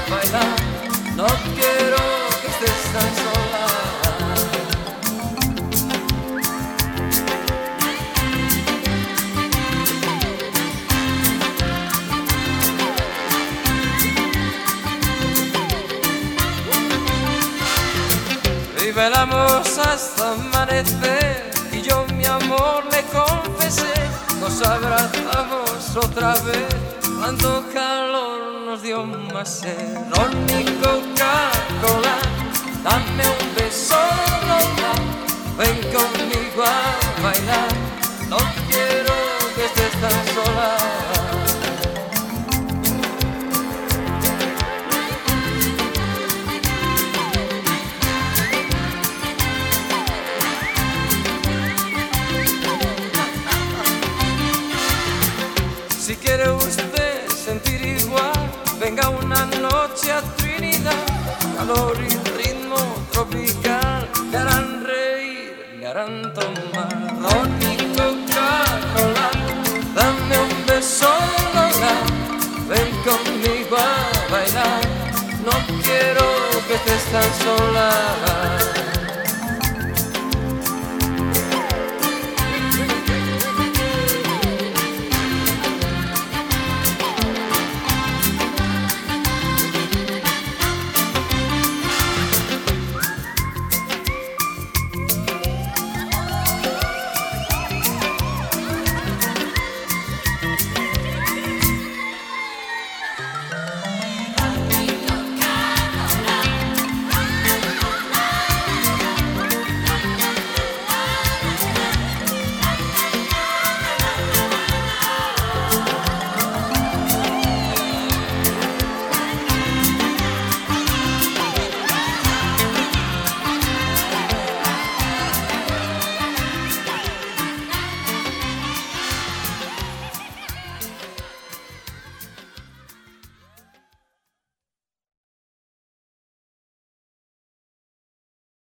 bailar. No quiero que estés tan sola. Y bailamos hasta amanecer, y yo mi amor le confesé. Nos abrazamos otra vez, cuando calor nos dio más sed. Ron y Coca-Cola, dame un beso, Lola. Ven conmigo a bailar, no quiero que estés tan sola. Si quiere usted sentir igual, venga una noche a Trinidad. Calor y ritmo tropical, le harán reír, le harán tomar. Ron y Coca-Cola, dame un beso, Lola. Ven conmigo a bailar, no quiero que estés tan sola.